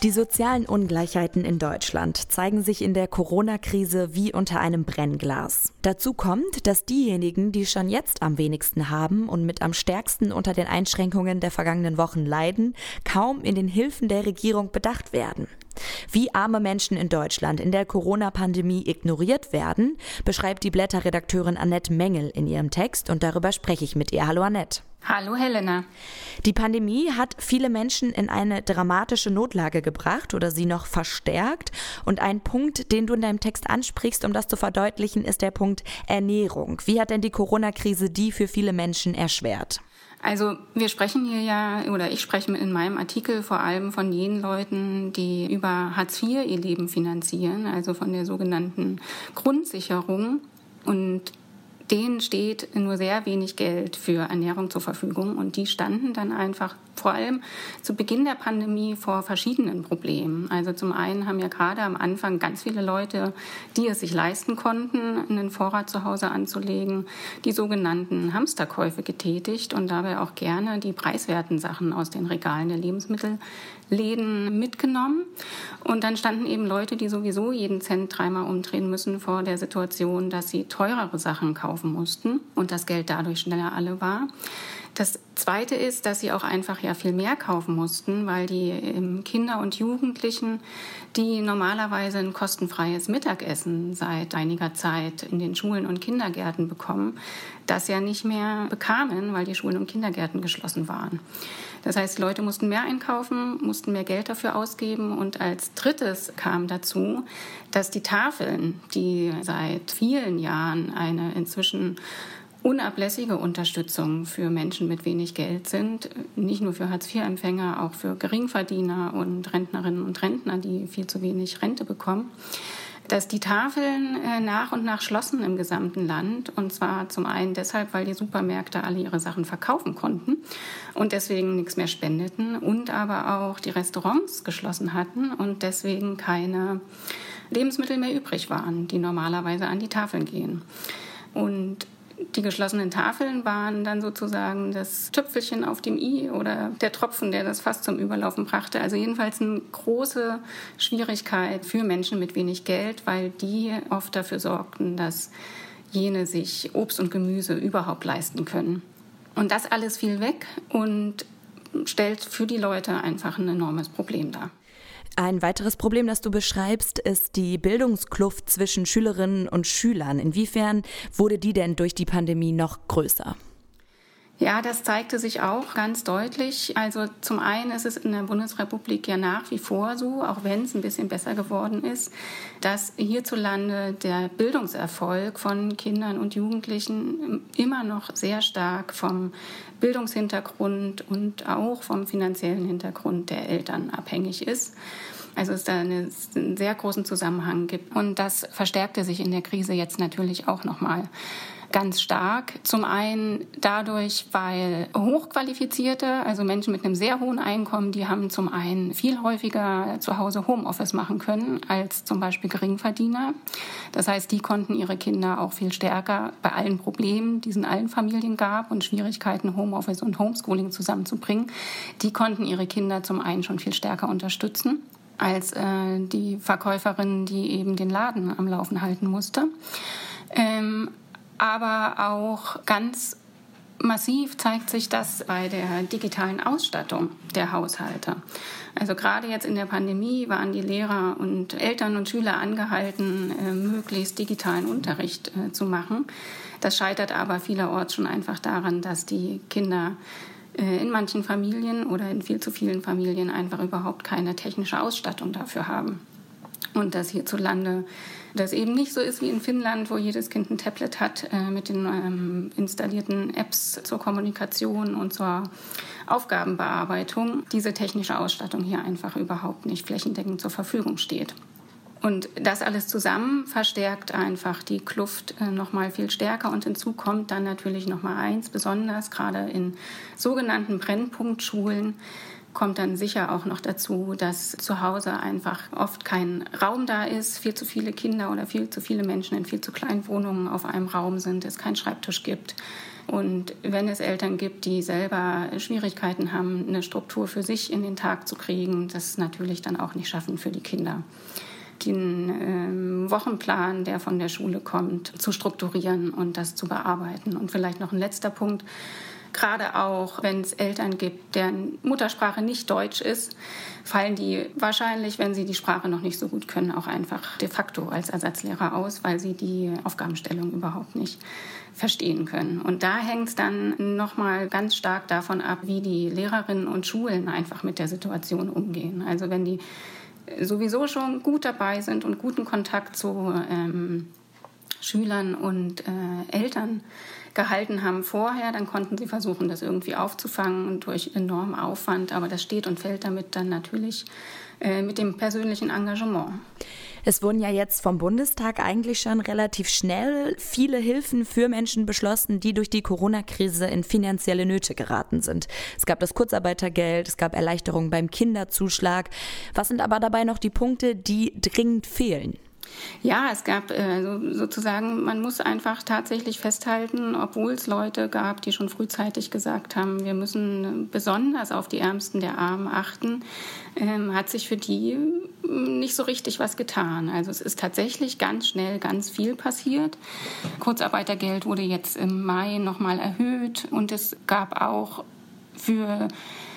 Die sozialen Ungleichheiten in Deutschland zeigen sich in der Corona-Krise wie unter einem Brennglas. Dazu kommt, dass diejenigen, die schon jetzt am wenigsten haben und mit am stärksten unter den Einschränkungen der vergangenen Wochen leiden, kaum in den Hilfen der Regierung bedacht werden. Wie arme Menschen in Deutschland in der Corona-Pandemie ignoriert werden, beschreibt die Blätter-Redakteurin Annette Mengel in ihrem Text und darüber spreche ich mit ihr. Hallo Annette. Hallo Helena. Die Pandemie hat viele Menschen in eine dramatische Notlage gebracht oder sie noch verstärkt. Und ein Punkt, den du in deinem Text ansprichst, um das zu verdeutlichen, ist der Punkt Ernährung. Wie hat denn die Corona-Krise die für viele Menschen erschwert? Also wir sprechen hier ja, oder ich spreche in meinem Artikel vor allem von jenen Leuten, die über Hartz IV ihr Leben finanzieren, also von der sogenannten Grundsicherung. Und denen steht nur sehr wenig Geld für Ernährung zur Verfügung und die standen dann einfach vor allem zu Beginn der Pandemie vor verschiedenen Problemen. Also zum einen haben ja gerade am Anfang ganz viele Leute, die es sich leisten konnten, einen Vorrat zu Hause anzulegen, die sogenannten Hamsterkäufe getätigt und dabei auch gerne die preiswerten Sachen aus den Regalen der Lebensmittelläden mitgenommen. Und dann standen eben Leute, die sowieso jeden Cent dreimal umdrehen müssen, vor der Situation, dass sie teurere Sachen kaufen mussten und das Geld dadurch schneller alle war. Das Zweite ist, dass sie auch einfach ja viel mehr kaufen mussten, weil die Kinder und Jugendlichen, die normalerweise ein kostenfreies Mittagessen seit einiger Zeit in den Schulen und Kindergärten bekommen, das ja nicht mehr bekamen, weil die Schulen und Kindergärten geschlossen waren. Das heißt, Leute mussten mehr einkaufen, mussten mehr Geld dafür ausgeben. Und als Drittes kam dazu, dass die Tafeln, die seit vielen Jahren eine inzwischen unablässige Unterstützung für Menschen mit wenig Geld sind, nicht nur für Hartz-IV-Empfänger, auch für Geringverdiener und Rentnerinnen und Rentner, die viel zu wenig Rente bekommen, dass die Tafeln nach und nach schlossen im gesamten Land. Und zwar zum einen deshalb, weil die Supermärkte alle ihre Sachen verkaufen konnten und deswegen nichts mehr spendeten und aber auch die Restaurants geschlossen hatten und deswegen keine Lebensmittel mehr übrig waren, die normalerweise an die Tafeln gehen. Und die geschlossenen Tafeln waren dann sozusagen das Tüpfelchen auf dem i oder der Tropfen, der das Fass zum Überlaufen brachte. Also jedenfalls eine große Schwierigkeit für Menschen mit wenig Geld, weil die oft dafür sorgten, dass jene sich Obst und Gemüse überhaupt leisten können. Und das alles fiel weg und stellt für die Leute einfach ein enormes Problem dar. Ein weiteres Problem, das du beschreibst, ist die Bildungskluft zwischen Schülerinnen und Schülern. Inwiefern wurde die denn durch die Pandemie noch größer? Ja, das zeigte sich auch ganz deutlich. Also zum einen ist es in der Bundesrepublik ja nach wie vor so, auch wenn es ein bisschen besser geworden ist, dass hierzulande der Bildungserfolg von Kindern und Jugendlichen immer noch sehr stark vom Bildungshintergrund und auch vom finanziellen Hintergrund der Eltern abhängig ist. Also es da einen sehr großen Zusammenhang gibt. Und das verstärkte sich in der Krise jetzt natürlich auch nochmal ganz stark. Zum einen dadurch, weil Hochqualifizierte, also Menschen mit einem sehr hohen Einkommen, die haben zum einen viel häufiger zu Hause Homeoffice machen können als zum Beispiel Geringverdiener. Das heißt, die konnten ihre Kinder auch viel stärker bei allen Problemen, die es in allen Familien gab und Schwierigkeiten, Homeoffice und Homeschooling zusammenzubringen, die konnten ihre Kinder zum einen schon viel stärker unterstützen als die Verkäuferin, die eben den Laden am Laufen halten musste. Aber auch ganz massiv zeigt sich das bei der digitalen Ausstattung der Haushalte. Also gerade jetzt in der Pandemie waren die Lehrer und Eltern und Schüler angehalten, möglichst digitalen Unterricht zu machen. Das scheitert aber vielerorts schon einfach daran, dass die Kinder in manchen Familien oder in viel zu vielen Familien einfach überhaupt keine technische Ausstattung dafür haben. Und dass hierzulande das eben nicht so ist wie in Finnland, wo jedes Kind ein Tablet hat mit den installierten Apps zur Kommunikation und zur Aufgabenbearbeitung. Diese technische Ausstattung hier einfach überhaupt nicht flächendeckend zur Verfügung steht. Und das alles zusammen verstärkt einfach die Kluft noch mal viel stärker. Und hinzu kommt dann natürlich noch mal eins, besonders gerade in sogenannten Brennpunktschulen, kommt dann sicher auch noch dazu, dass zu Hause einfach oft kein Raum da ist, viel zu viele Kinder oder viel zu viele Menschen in viel zu kleinen Wohnungen auf einem Raum sind, es keinen Schreibtisch gibt, Und wenn es Eltern gibt, die selber Schwierigkeiten haben, eine Struktur für sich in den Tag zu kriegen, das natürlich dann auch nicht schaffen für die Kinder. Den Wochenplan, der von der Schule kommt, zu strukturieren und das zu bearbeiten. Und vielleicht noch ein letzter Punkt. Gerade auch, wenn es Eltern gibt, deren Muttersprache nicht Deutsch ist, fallen die wahrscheinlich, wenn sie die Sprache noch nicht so gut können, auch einfach de facto als Ersatzlehrer aus, weil sie die Aufgabenstellung überhaupt nicht verstehen können. Und da hängt es dann nochmal ganz stark davon ab, wie die Lehrerinnen und Schulen einfach mit der Situation umgehen. Also wenn die sowieso schon gut dabei sind und guten Kontakt zu Schülern und Eltern gehalten haben vorher, dann konnten sie versuchen, das irgendwie aufzufangen durch enormen Aufwand. Aber das steht und fällt damit dann natürlich mit dem persönlichen Engagement. Es wurden ja jetzt vom Bundestag eigentlich schon relativ schnell viele Hilfen für Menschen beschlossen, die durch die Corona-Krise in finanzielle Nöte geraten sind. Es gab das Kurzarbeitergeld, es gab Erleichterungen beim Kinderzuschlag. Was sind aber dabei noch die Punkte, die dringend fehlen? Ja, es gab sozusagen, man muss einfach tatsächlich festhalten, obwohl es Leute gab, die schon frühzeitig gesagt haben, wir müssen besonders auf die Ärmsten der Armen achten, hat sich für die nicht so richtig was getan. Also es ist tatsächlich ganz schnell ganz viel passiert. Kurzarbeitergeld wurde jetzt im Mai nochmal erhöht und es gab auch für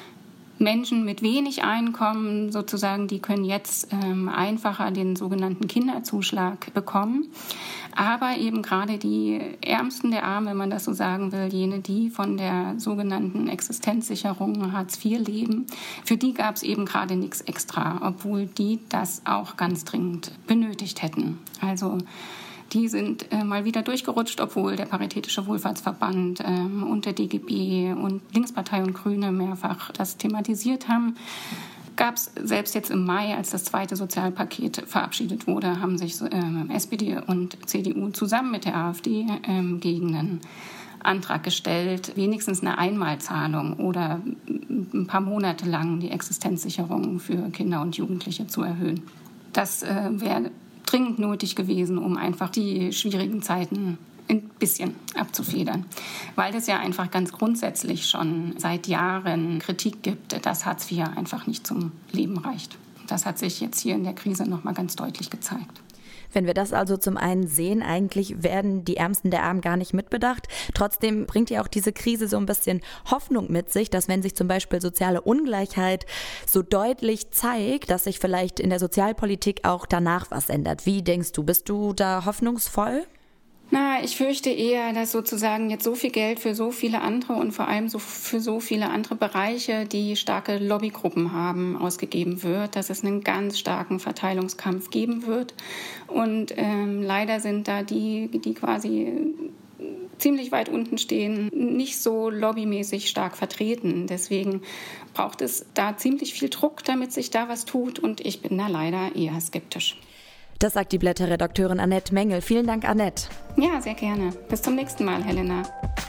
Menschen mit wenig Einkommen sozusagen, die können jetzt einfacher den sogenannten Kinderzuschlag bekommen. Aber eben gerade die Ärmsten der Armen, wenn man das so sagen will, jene, die von der sogenannten Existenzsicherung Hartz IV leben, für die gab es eben gerade nichts extra, obwohl die das auch ganz dringend benötigt hätten. Also die sind mal wieder durchgerutscht, obwohl der Paritätische Wohlfahrtsverband und der DGB und Linkspartei und Grüne mehrfach das thematisiert haben. Gab es selbst jetzt im Mai, als das zweite Sozialpaket verabschiedet wurde, haben sich SPD und CDU zusammen mit der AfD gegen einen Antrag gestellt, wenigstens eine Einmalzahlung oder ein paar Monate lang die Existenzsicherung für Kinder und Jugendliche zu erhöhen. Das wäre dringend nötig gewesen, um einfach die schwierigen Zeiten ein bisschen abzufedern. Weil es ja einfach ganz grundsätzlich schon seit Jahren Kritik gibt, dass Hartz IV einfach nicht zum Leben reicht. Das hat sich jetzt hier in der Krise nochmal ganz deutlich gezeigt. Wenn wir das also zum einen sehen, eigentlich werden die Ärmsten der Armen gar nicht mitbedacht. Trotzdem bringt ja auch diese Krise so ein bisschen Hoffnung mit sich, dass wenn sich zum Beispiel soziale Ungleichheit so deutlich zeigt, dass sich vielleicht in der Sozialpolitik auch danach was ändert. Wie denkst du, bist du da hoffnungsvoll? Na, ich fürchte eher, dass sozusagen jetzt so viel Geld für so viele andere und vor allem für so viele andere Bereiche, die starke Lobbygruppen haben, ausgegeben wird, dass es einen ganz starken Verteilungskampf geben wird. Und leider sind da die quasi ziemlich weit unten stehen, nicht so lobbymäßig stark vertreten. Deswegen braucht es da ziemlich viel Druck, damit sich da was tut. Und ich bin da leider eher skeptisch. Das sagt die Blätter-Redakteurin Annette Mengel. Vielen Dank, Annette. Ja, sehr gerne. Bis zum nächsten Mal, Helena.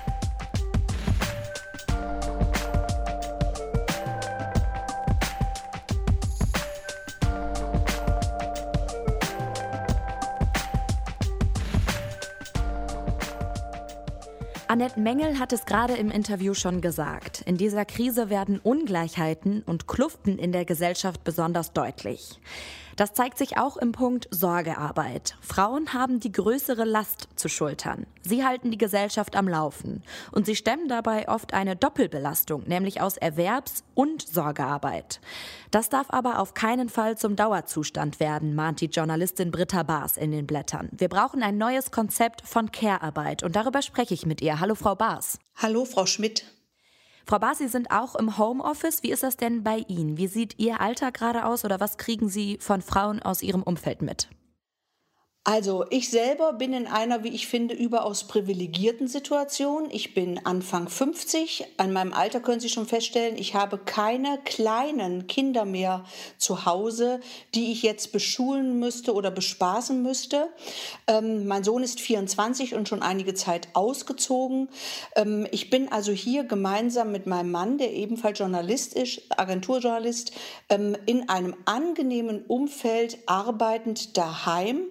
Annette Mengel hat es gerade im Interview schon gesagt. In dieser Krise werden Ungleichheiten und Kluften in der Gesellschaft besonders deutlich. Das zeigt sich auch im Punkt Sorgearbeit. Frauen haben die größere Last zu schultern. Sie halten die Gesellschaft am Laufen. Und sie stemmen dabei oft eine Doppelbelastung, nämlich aus Erwerbs- und Sorgearbeit. Das darf aber auf keinen Fall zum Dauerzustand werden, mahnt die Journalistin Britta Baas in den Blättern. Wir brauchen ein neues Konzept von Care-Arbeit und darüber spreche ich mit ihr. Hallo, Frau Baas. Hallo, Frau Schmidt. Frau Baas, Sie sind auch im Homeoffice. Wie ist das denn bei Ihnen? Wie sieht Ihr Alltag gerade aus oder was kriegen Sie von Frauen aus Ihrem Umfeld mit? Also ich selber bin in einer, wie ich finde, überaus privilegierten Situation. Ich bin Anfang 50. An meinem Alter können Sie schon feststellen, ich habe keine kleinen Kinder mehr zu Hause, die ich jetzt beschulen müsste oder bespaßen müsste. Mein Sohn ist 24 und schon einige Zeit ausgezogen. Ich bin also hier gemeinsam mit meinem Mann, der ebenfalls Journalist ist, Agenturjournalist, in einem angenehmen Umfeld arbeitend daheim.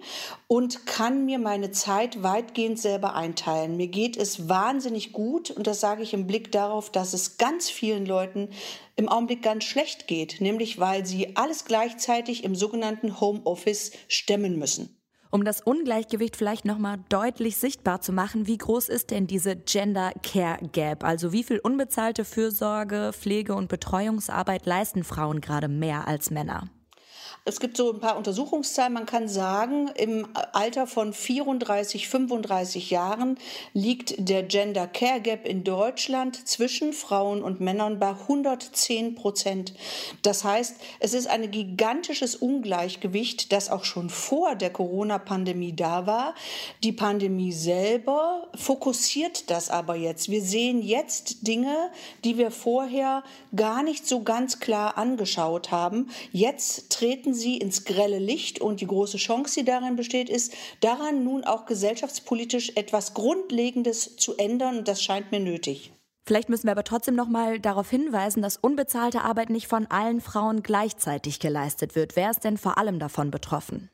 und kann mir meine Zeit weitgehend selber einteilen. Mir geht es wahnsinnig gut und das sage ich im Blick darauf, dass es ganz vielen Leuten im Augenblick ganz schlecht geht, nämlich weil sie alles gleichzeitig im sogenannten Homeoffice stemmen müssen. Um das Ungleichgewicht vielleicht nochmal deutlich sichtbar zu machen, wie groß ist denn diese Gender Care Gap? Also wie viel unbezahlte Fürsorge, Pflege und Betreuungsarbeit leisten Frauen gerade mehr als Männer? Es gibt so ein paar Untersuchungszahlen. Man kann sagen, im Alter von 34, 35 Jahren liegt der Gender Care Gap in Deutschland zwischen Frauen und Männern bei 110%. Das heißt, es ist ein gigantisches Ungleichgewicht, das auch schon vor der Corona-Pandemie da war. Die Pandemie selber fokussiert das aber jetzt. Wir sehen jetzt Dinge, die wir vorher gar nicht so ganz klar angeschaut haben. Jetzt treten sie ins grelle Licht und die große Chance, die darin besteht, ist, daran nun auch gesellschaftspolitisch etwas Grundlegendes zu ändern und das scheint mir nötig. Vielleicht müssen wir aber trotzdem noch mal darauf hinweisen, dass unbezahlte Arbeit nicht von allen Frauen gleichzeitig geleistet wird. Wer ist denn vor allem davon betroffen?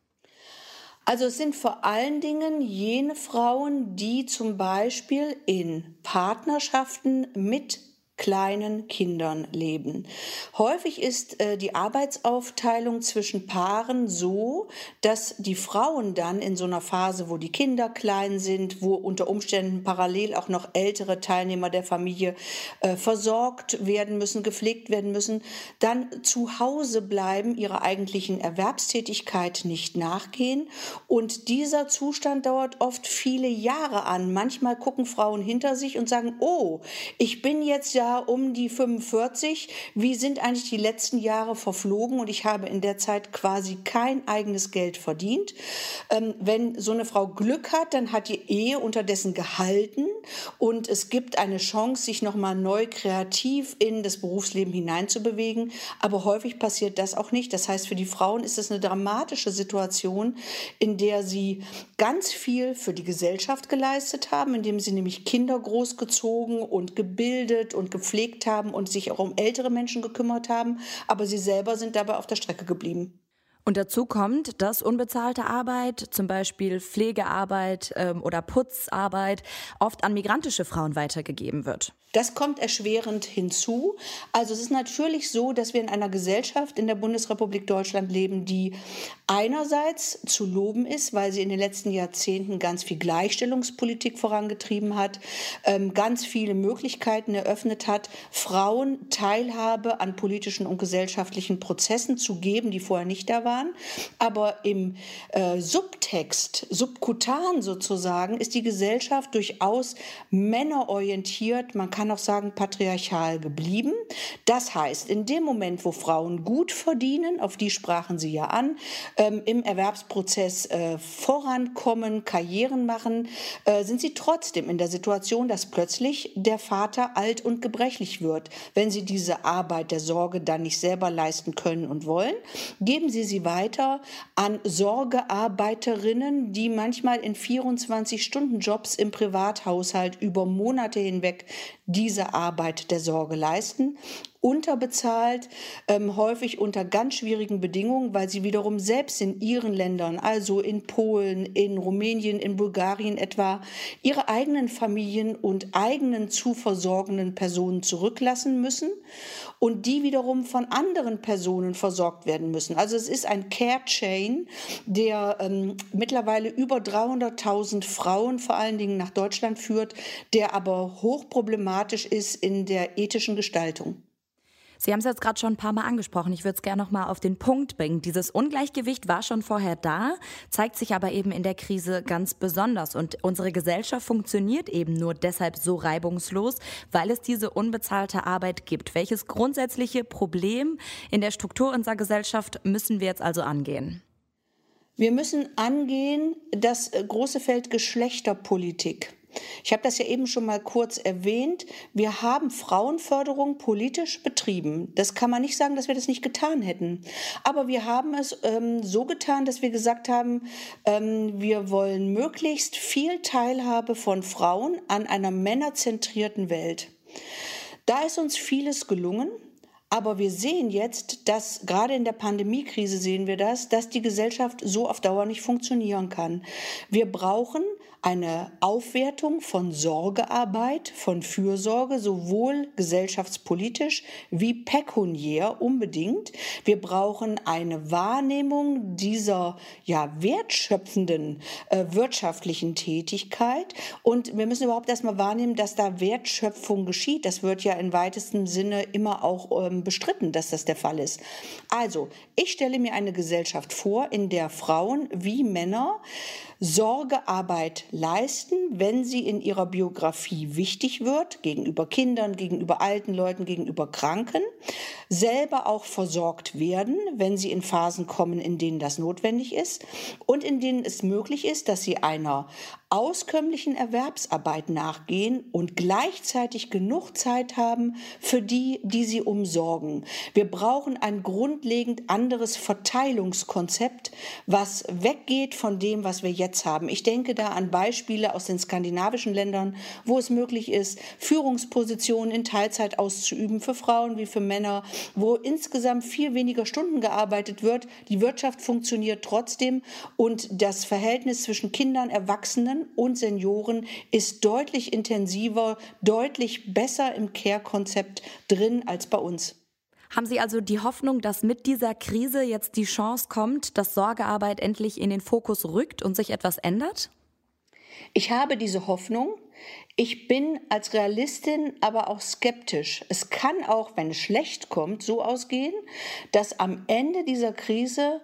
Also es sind vor allen Dingen jene Frauen, die zum Beispiel in Partnerschaften mit kleinen Kindern leben. Häufig ist die Arbeitsaufteilung zwischen Paaren so, dass die Frauen dann in so einer Phase, wo die Kinder klein sind, wo unter Umständen parallel auch noch ältere Teilnehmer der Familie versorgt werden müssen, gepflegt werden müssen, dann zu Hause bleiben, ihrer eigentlichen Erwerbstätigkeit nicht nachgehen. Und dieser Zustand dauert oft viele Jahre an. Manchmal gucken Frauen hinter sich und sagen, oh, ich bin jetzt ja um die 45. Wie sind eigentlich die letzten Jahre verflogen? Und ich habe in der Zeit quasi kein eigenes Geld verdient. Wenn so eine Frau Glück hat, dann hat die Ehe unterdessen gehalten und es gibt eine Chance, sich nochmal neu kreativ in das Berufsleben hineinzubewegen. Aber häufig passiert das auch nicht. Das heißt, für die Frauen ist es eine dramatische Situation, in der sie ganz viel für die Gesellschaft geleistet haben, indem sie nämlich Kinder großgezogen und gebildet und gepflegt haben und sich auch um ältere Menschen gekümmert haben, aber sie selber sind dabei auf der Strecke geblieben. Und dazu kommt, dass unbezahlte Arbeit, zum Beispiel Pflegearbeit oder Putzarbeit, oft an migrantische Frauen weitergegeben wird. Das kommt erschwerend hinzu. Also es ist natürlich so, dass wir in einer Gesellschaft in der Bundesrepublik Deutschland leben, die einerseits zu loben ist, weil sie in den letzten Jahrzehnten ganz viel Gleichstellungspolitik vorangetrieben hat, ganz viele Möglichkeiten eröffnet hat, Frauen Teilhabe an politischen und gesellschaftlichen Prozessen zu geben, die vorher nicht da waren. Aber im Subtext, subkutan sozusagen, ist die Gesellschaft durchaus männerorientiert, man kann auch sagen patriarchal geblieben. Das heißt, in dem Moment, wo Frauen gut verdienen, auf die sprachen Sie ja an, im Erwerbsprozess vorankommen, Karrieren machen, sind sie trotzdem in der Situation, dass plötzlich der Vater alt und gebrechlich wird. Wenn sie diese Arbeit der Sorge dann nicht selber leisten können und wollen, geben sie weiter an Sorgearbeiterinnen, die manchmal in 24-Stunden-Jobs im Privathaushalt über Monate hinweg diese Arbeit der Sorge leisten. Unterbezahlt, häufig unter ganz schwierigen Bedingungen, weil sie wiederum selbst in ihren Ländern, also in Polen, in Rumänien, in Bulgarien etwa, ihre eigenen Familien und eigenen zu versorgenden Personen zurücklassen müssen und die wiederum von anderen Personen versorgt werden müssen. Also es ist ein Care Chain, der mittlerweile über 300.000 Frauen vor allen Dingen nach Deutschland führt, der aber hochproblematisch ist in der ethischen Gestaltung. Sie haben es jetzt gerade schon ein paar Mal angesprochen. Ich würde es gerne noch mal auf den Punkt bringen. Dieses Ungleichgewicht war schon vorher da, zeigt sich aber eben in der Krise ganz besonders. Und unsere Gesellschaft funktioniert eben nur deshalb so reibungslos, weil es diese unbezahlte Arbeit gibt. Welches grundsätzliche Problem in der Struktur unserer Gesellschaft müssen wir jetzt also angehen? Wir müssen angehen das große Feld Geschlechterpolitik. Ich habe das ja eben schon mal kurz erwähnt. Wir haben Frauenförderung politisch betrieben. Das kann man nicht sagen, dass wir das nicht getan hätten. Aber wir haben es so getan, dass wir gesagt haben, wir wollen möglichst viel Teilhabe von Frauen an einer männerzentrierten Welt. Da ist uns vieles gelungen. Aber wir sehen jetzt, dass gerade in der Pandemiekrise sehen wir das, dass die Gesellschaft so auf Dauer nicht funktionieren kann. Wir brauchen eine Aufwertung von Sorgearbeit, von Fürsorge, sowohl gesellschaftspolitisch wie pekuniär unbedingt. Wir brauchen eine Wahrnehmung dieser wertschöpfenden wirtschaftlichen Tätigkeit. Und wir müssen überhaupt erstmal wahrnehmen, dass da Wertschöpfung geschieht. Das wird ja in weitestem Sinne immer auch bestritten, dass das der Fall ist. Also, ich stelle mir eine Gesellschaft vor, in der Frauen wie Männer Sorgearbeit leisten, wenn sie in ihrer Biografie wichtig wird, gegenüber Kindern, gegenüber alten Leuten, gegenüber Kranken, selber auch versorgt werden, wenn sie in Phasen kommen, in denen das notwendig ist und in denen es möglich ist, dass sie einer auskömmlichen Erwerbsarbeit nachgehen und gleichzeitig genug Zeit haben für die, die sie umsorgen. Wir brauchen ein grundlegend anderes Verteilungskonzept, was weggeht von dem, was wir jetzt haben. Ich denke da an Beispiele aus den skandinavischen Ländern, wo es möglich ist, Führungspositionen in Teilzeit auszuüben für Frauen wie für Männer, wo insgesamt viel weniger Stunden gearbeitet wird. Die Wirtschaft funktioniert trotzdem und das Verhältnis zwischen Kindern, Erwachsenen und Senioren ist deutlich intensiver, deutlich besser im Care-Konzept drin als bei uns. Haben Sie also die Hoffnung, dass mit dieser Krise jetzt die Chance kommt, dass Sorgearbeit endlich in den Fokus rückt und sich etwas ändert? Ich habe diese Hoffnung. Ich bin als Realistin aber auch skeptisch. Es kann auch, wenn es schlecht kommt, so ausgehen, dass am Ende dieser Krise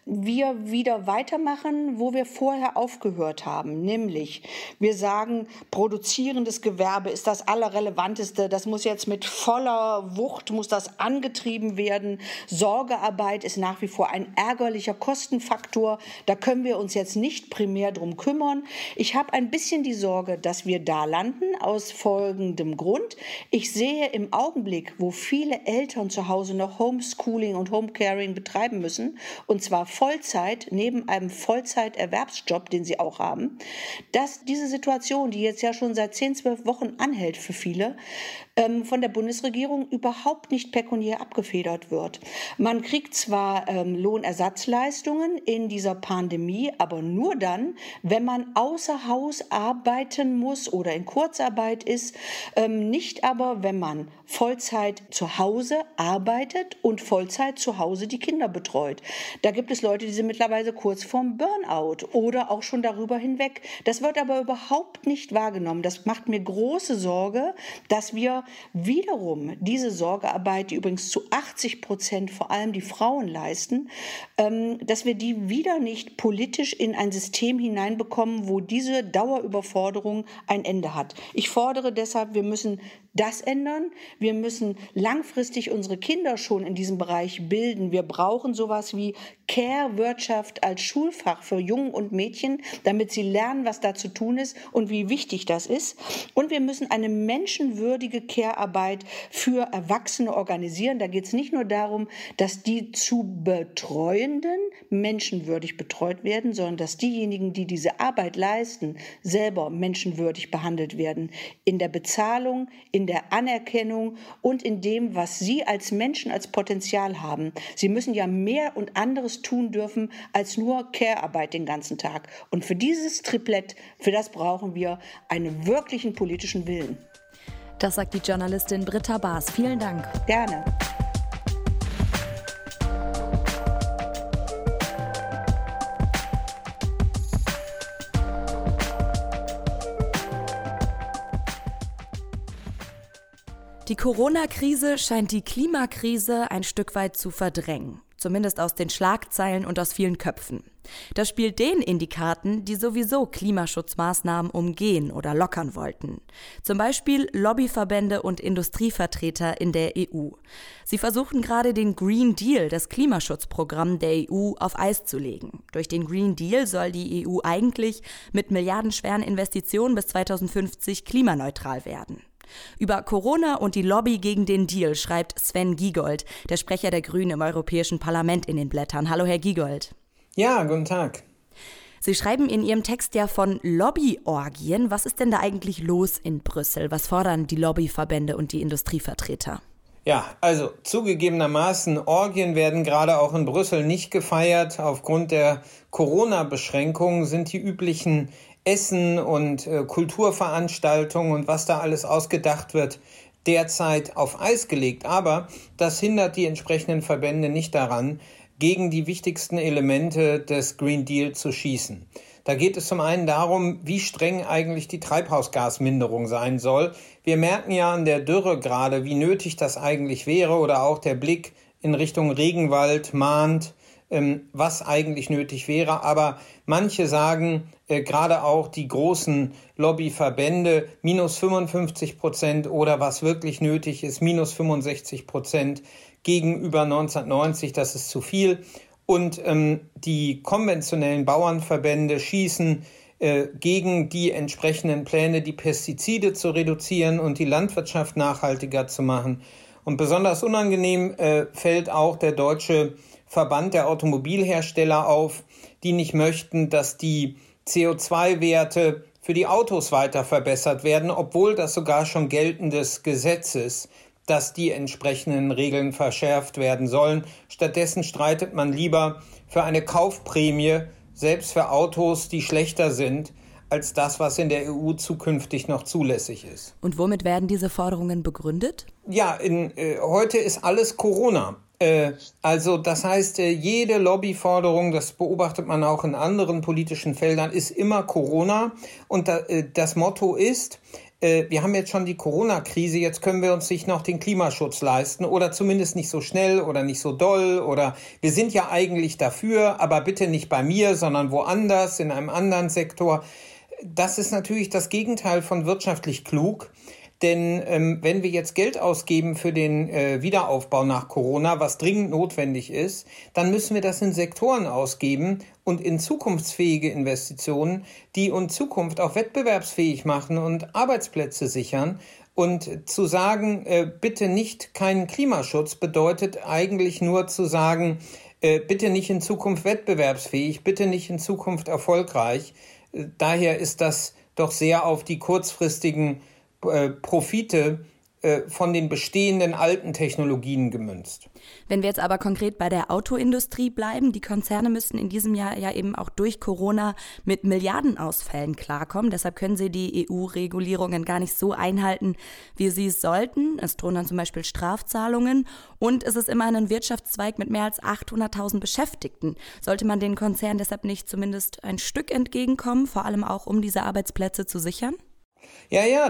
wir wieder weitermachen, wo wir vorher aufgehört haben. Nämlich, wir sagen, produzierendes Gewerbe ist das Allerrelevanteste. Das muss jetzt mit voller Wucht, muss das angetrieben werden. Sorgearbeit ist nach wie vor ein ärgerlicher Kostenfaktor. Da können wir uns jetzt nicht primär drum kümmern. Ich habe ein bisschen die Sorge, dass wir da landen, aus folgendem Grund. Ich sehe im Augenblick, wo viele Eltern zu Hause noch Homeschooling und Homecaring betreiben müssen, und zwar Vollzeit, neben einem Vollzeiterwerbsjob, den sie auch haben, dass diese Situation, die jetzt ja schon seit 10, 12 Wochen anhält für viele, von der Bundesregierung überhaupt nicht pekuniär abgefedert wird. Man kriegt zwar Lohnersatzleistungen in dieser Pandemie, aber nur dann, wenn man außer Haus arbeiten muss oder in Kurzarbeit ist, nicht aber, wenn man Vollzeit zu Hause arbeitet und Vollzeit zu Hause die Kinder betreut. Da gibt es Leute, die sind mittlerweile kurz vorm Burnout oder auch schon darüber hinweg. Das wird aber überhaupt nicht wahrgenommen. Das macht mir große Sorge, dass wir wiederum diese Sorgearbeit, die übrigens zu 80% vor allem die Frauen leisten, dass wir die wieder nicht politisch in ein System hineinbekommen, wo diese Dauerüberforderung ein Ende hat. Ich fordere deshalb, wir müssen das ändern. Wir müssen langfristig unsere Kinder schon in diesem Bereich bilden. Wir brauchen sowas wie Care-Wirtschaft als Schulfach für Jungen und Mädchen, damit sie lernen, was da zu tun ist und wie wichtig das ist. Und wir müssen eine menschenwürdige Care-Arbeit für Erwachsene organisieren. Da geht es nicht nur darum, dass die zu Betreuenden menschenwürdig betreut werden, sondern dass diejenigen, die diese Arbeit leisten, selber menschenwürdig behandelt werden. In der Bezahlung, in der Anerkennung und in dem, was sie als Menschen als Potenzial haben. Sie müssen ja mehr und anderes tun dürfen als nur Care-Arbeit den ganzen Tag. Und für dieses Triplett, für das brauchen wir einen wirklichen politischen Willen. Das sagt die Journalistin Britta Baas. Vielen Dank. Gerne. Die Corona-Krise scheint die Klimakrise ein Stück weit zu verdrängen. Zumindest aus den Schlagzeilen und aus vielen Köpfen. Das spielt denen in die Karten, die sowieso Klimaschutzmaßnahmen umgehen oder lockern wollten. Zum Beispiel Lobbyverbände und Industrievertreter in der EU. Sie versuchen gerade den Green Deal, das Klimaschutzprogramm der EU, auf Eis zu legen. Durch den Green Deal soll die EU eigentlich mit milliardenschweren Investitionen bis 2050 klimaneutral werden. Über Corona und die Lobby gegen den Deal schreibt Sven Giegold, der Sprecher der Grünen im Europäischen Parlament, in den Blättern. Hallo, Herr Giegold. Ja, guten Tag. Sie schreiben in Ihrem Text ja von Lobbyorgien. Was ist denn da eigentlich los in Brüssel? Was fordern die Lobbyverbände und die Industrievertreter? Ja, also zugegebenermaßen, Orgien werden gerade auch in Brüssel nicht gefeiert. Aufgrund der Corona-Beschränkungen sind die üblichen Essen und Kulturveranstaltungen und was da alles ausgedacht wird, derzeit auf Eis gelegt. Aber das hindert die entsprechenden Verbände nicht daran, gegen die wichtigsten Elemente des Green Deal zu schießen. Da geht es zum einen darum, wie streng eigentlich die Treibhausgasminderung sein soll. Wir merken ja an der Dürre gerade, wie nötig das eigentlich wäre, oder auch der Blick in Richtung Regenwald mahnt, was eigentlich nötig wäre. Aber manche sagen, gerade auch die großen Lobbyverbände, minus 55% oder was wirklich nötig ist, minus 65% gegenüber 1990, das ist zu viel. Und die konventionellen Bauernverbände schießen gegen die entsprechenden Pläne, die Pestizide zu reduzieren und die Landwirtschaft nachhaltiger zu machen. Und besonders unangenehm fällt auch der Deutsche Verband der Automobilhersteller auf, die nicht möchten, dass die CO2-Werte für die Autos weiter verbessert werden, obwohl das sogar schon geltendes Gesetz ist, dass die entsprechenden Regeln verschärft werden sollen. Stattdessen streitet man lieber für eine Kaufprämie, selbst für Autos, die schlechter sind, als das, was in der EU zukünftig noch zulässig ist. Und womit werden diese Forderungen begründet? Ja, heute ist alles Corona. Also das heißt, jede Lobbyforderung, das beobachtet man auch in anderen politischen Feldern, ist immer Corona. Und das Motto ist, wir haben jetzt schon die Corona-Krise, jetzt können wir uns nicht noch den Klimaschutz leisten oder zumindest nicht so schnell oder nicht so doll oder wir sind ja eigentlich dafür, aber bitte nicht bei mir, sondern woanders, in einem anderen Sektor. Das ist natürlich das Gegenteil von wirtschaftlich klug. Denn wenn wir jetzt Geld ausgeben für den Wiederaufbau nach Corona, was dringend notwendig ist, dann müssen wir das in Sektoren ausgeben und in zukunftsfähige Investitionen, die uns Zukunft auch wettbewerbsfähig machen und Arbeitsplätze sichern. Und zu sagen, bitte nicht keinen Klimaschutz, bedeutet eigentlich nur zu sagen, bitte nicht in Zukunft wettbewerbsfähig, bitte nicht in Zukunft erfolgreich. Daher ist das doch sehr auf die kurzfristigen Profite von den bestehenden alten Technologien gemünzt. Wenn wir jetzt aber konkret bei der Autoindustrie bleiben, die Konzerne müssen in diesem Jahr ja eben auch durch Corona mit Milliardenausfällen klarkommen. Deshalb können sie die EU-Regulierungen gar nicht so einhalten, wie sie es sollten. Es drohen dann zum Beispiel Strafzahlungen und es ist immer ein Wirtschaftszweig mit mehr als 800.000 Beschäftigten. Sollte man den Konzernen deshalb nicht zumindest ein Stück entgegenkommen, vor allem auch um diese Arbeitsplätze zu sichern? Ja,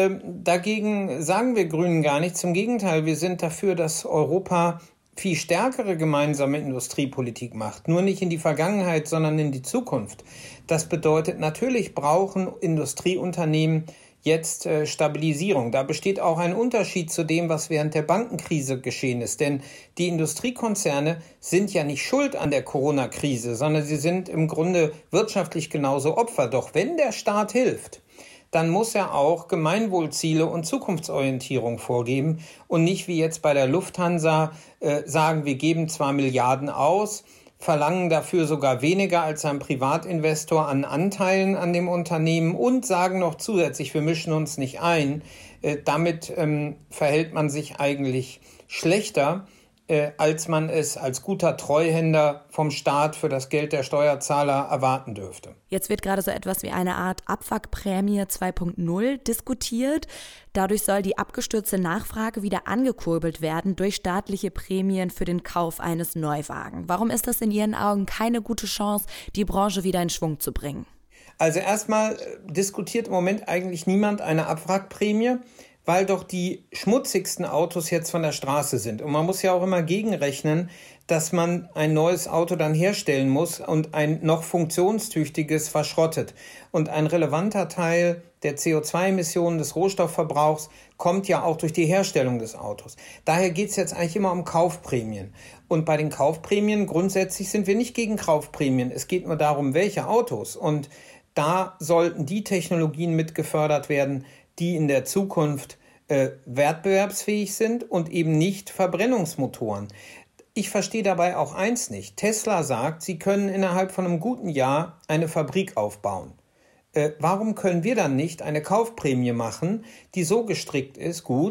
dagegen sagen wir Grünen gar nichts. Im Gegenteil, wir sind dafür, dass Europa viel stärkere gemeinsame Industriepolitik macht. Nur nicht in die Vergangenheit, sondern in die Zukunft. Das bedeutet, natürlich brauchen Industrieunternehmen jetzt Stabilisierung. Da besteht auch ein Unterschied zu dem, was während der Bankenkrise geschehen ist. Denn die Industriekonzerne sind ja nicht schuld an der Corona-Krise, sondern sie sind im Grunde wirtschaftlich genauso Opfer. Doch wenn der Staat hilft, dann muss er auch Gemeinwohlziele und Zukunftsorientierung vorgeben und nicht wie jetzt bei der Lufthansa sagen, wir geben zwar Milliarden aus, verlangen dafür sogar weniger als ein Privatinvestor an Anteilen an dem Unternehmen und sagen noch zusätzlich, wir mischen uns nicht ein. Damit verhält man sich eigentlich schlechter, als man es als guter Treuhänder vom Staat für das Geld der Steuerzahler erwarten dürfte. Jetzt wird gerade so etwas wie eine Art Abwrackprämie 2.0 diskutiert. Dadurch soll die abgestürzte Nachfrage wieder angekurbelt werden durch staatliche Prämien für den Kauf eines Neuwagens. Warum ist das in Ihren Augen keine gute Chance, die Branche wieder in Schwung zu bringen? Also erstmal diskutiert im Moment eigentlich niemand eine Abwrackprämie, weil doch die schmutzigsten Autos jetzt von der Straße sind. Und man muss ja auch immer gegenrechnen, dass man ein neues Auto dann herstellen muss und ein noch funktionstüchtiges verschrottet. Und ein relevanter Teil der CO2-Emissionen des Rohstoffverbrauchs kommt ja auch durch die Herstellung des Autos. Daher geht es jetzt eigentlich immer um Kaufprämien. Und bei den Kaufprämien grundsätzlich sind wir nicht gegen Kaufprämien. Es geht nur darum, welche Autos. Und da sollten die Technologien mit gefördert werden, die in der Zukunft wettbewerbsfähig sind und eben nicht Verbrennungsmotoren. Ich verstehe dabei auch eins nicht. Tesla sagt, sie können innerhalb von einem guten Jahr eine Fabrik aufbauen. Warum können wir dann nicht eine Kaufprämie machen, die so gestrickt ist, gut,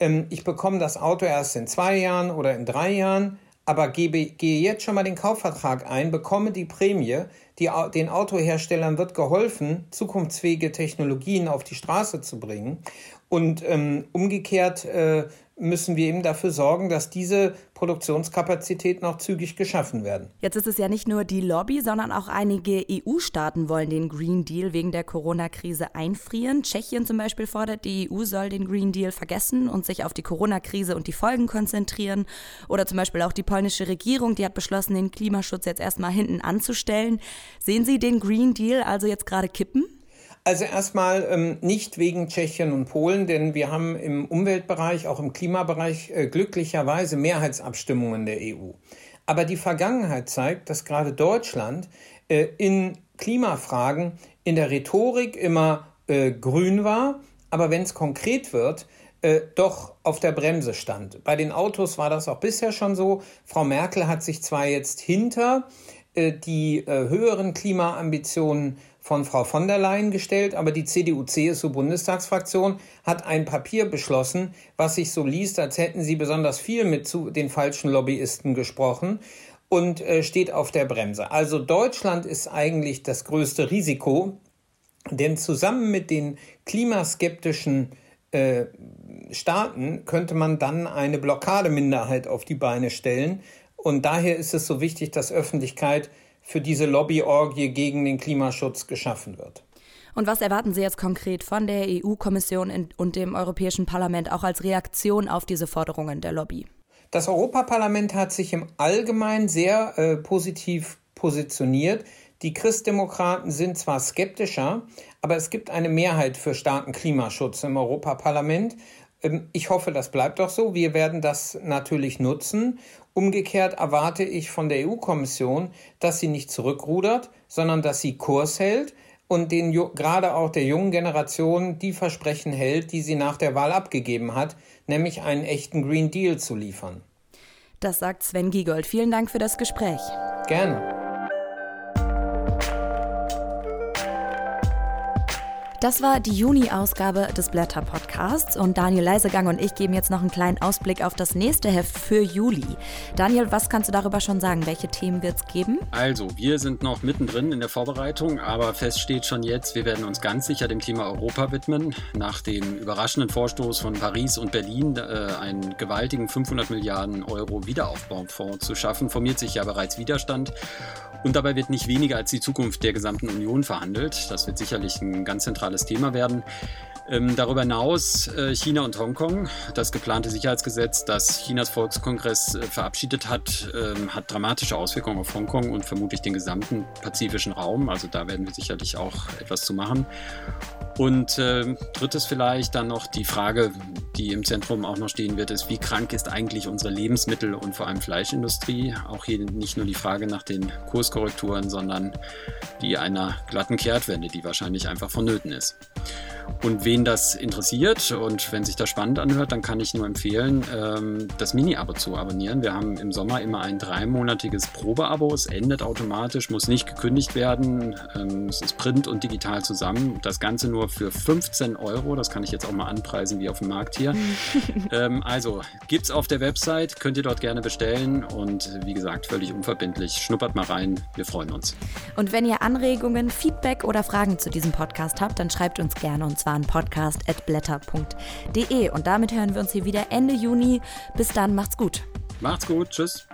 ich bekomme das Auto erst in 2 Jahren oder in 3 Jahren, aber gehe jetzt schon mal den Kaufvertrag ein, bekomme die Prämie, den Autoherstellern wird geholfen, zukunftsfähige Technologien auf die Straße zu bringen. Und umgekehrt müssen wir eben dafür sorgen, dass diese Produktionskapazitäten auch zügig geschaffen werden. Jetzt ist es ja nicht nur die Lobby, sondern auch einige EU-Staaten wollen den Green Deal wegen der Corona-Krise einfrieren. Tschechien zum Beispiel fordert, die EU soll den Green Deal vergessen und sich auf die Corona-Krise und die Folgen konzentrieren. Oder zum Beispiel auch die polnische Regierung, die hat beschlossen, den Klimaschutz jetzt erstmal hinten anzustellen. Sehen Sie den Green Deal also jetzt gerade kippen? Also erstmal nicht wegen Tschechien und Polen, denn wir haben im Umweltbereich, auch im Klimabereich glücklicherweise Mehrheitsabstimmungen der EU. Aber die Vergangenheit zeigt, dass gerade Deutschland in Klimafragen in der Rhetorik immer grün war, aber wenn es konkret wird, doch auf der Bremse stand. Bei den Autos war das auch bisher schon so. Frau Merkel hat sich zwar jetzt hinter die höheren Klimaambitionen von Frau von der Leyen gestellt, aber die CDU-CSU-Bundestagsfraktion hat ein Papier beschlossen, was sich so liest, als hätten sie besonders viel mit den falschen Lobbyisten gesprochen und steht auf der Bremse. Also Deutschland ist eigentlich das größte Risiko, denn zusammen mit den klimaskeptischen Staaten könnte man dann eine Blockademinderheit auf die Beine stellen. Und daher ist es so wichtig, dass Öffentlichkeit für diese Lobbyorgie gegen den Klimaschutz geschaffen wird. Und was erwarten Sie jetzt konkret von der EU-Kommission und dem Europäischen Parlament auch als Reaktion auf diese Forderungen der Lobby? Das Europaparlament hat sich im Allgemeinen sehr positiv positioniert. Die Christdemokraten sind zwar skeptischer, aber es gibt eine Mehrheit für starken Klimaschutz im Europaparlament. Ich hoffe, das bleibt auch so. Wir werden das natürlich nutzen. Umgekehrt erwarte ich von der EU-Kommission, dass sie nicht zurückrudert, sondern dass sie Kurs hält und gerade auch der jungen Generation die Versprechen hält, die sie nach der Wahl abgegeben hat, nämlich einen echten Green Deal zu liefern. Das sagt Sven Giegold. Vielen Dank für das Gespräch. Gerne. Das war die Juni-Ausgabe des Blätter-Podcasts und Daniel Leisegang und ich geben jetzt noch einen kleinen Ausblick auf das nächste Heft für Juli. Daniel, was kannst du darüber schon sagen? Welche Themen wird es geben? Also, wir sind noch mittendrin in der Vorbereitung, aber fest steht schon jetzt, wir werden uns ganz sicher dem Thema Europa widmen. Nach dem überraschenden Vorstoß von Paris und Berlin, einen gewaltigen 500 Milliarden Euro Wiederaufbaufonds zu schaffen, formiert sich ja bereits Widerstand. Und dabei wird nicht weniger als die Zukunft der gesamten Union verhandelt. Das wird sicherlich ein ganz zentrales Thema werden. Darüber hinaus China und Hongkong. Das geplante Sicherheitsgesetz, das Chinas Volkskongress verabschiedet hat, hat dramatische Auswirkungen auf Hongkong und vermutlich den gesamten pazifischen Raum. Also da werden wir sicherlich auch etwas zu machen. Und drittes vielleicht dann noch die Frage, die im Zentrum auch noch stehen wird, ist, wie krank ist eigentlich unsere Lebensmittel- und vor allem Fleischindustrie? Auch hier nicht nur die Frage nach den Kurskorrekturen, sondern die einer glatten Kehrtwende, die wahrscheinlich einfach vonnöten ist. Und wen das interessiert und wenn sich das spannend anhört, dann kann ich nur empfehlen, das Mini-Abo zu abonnieren. Wir haben im Sommer immer ein 3-monatiges Probeabo. Es endet automatisch, muss nicht gekündigt werden. Es ist Print und digital zusammen. Das Ganze nur für 15 €. Das kann ich jetzt auch mal anpreisen wie auf dem Markt hier. Also gibt's auf der Website, könnt ihr dort gerne bestellen. Und wie gesagt, völlig unverbindlich. Schnuppert mal rein, wir freuen uns. Und wenn ihr Anregungen, Feedback oder Fragen zu diesem Podcast habt, dann schreibt uns gerne, und zwar an podcast@blätter.de. Und damit hören wir uns hier wieder Ende Juni. Bis dann, macht's gut. Macht's gut, tschüss.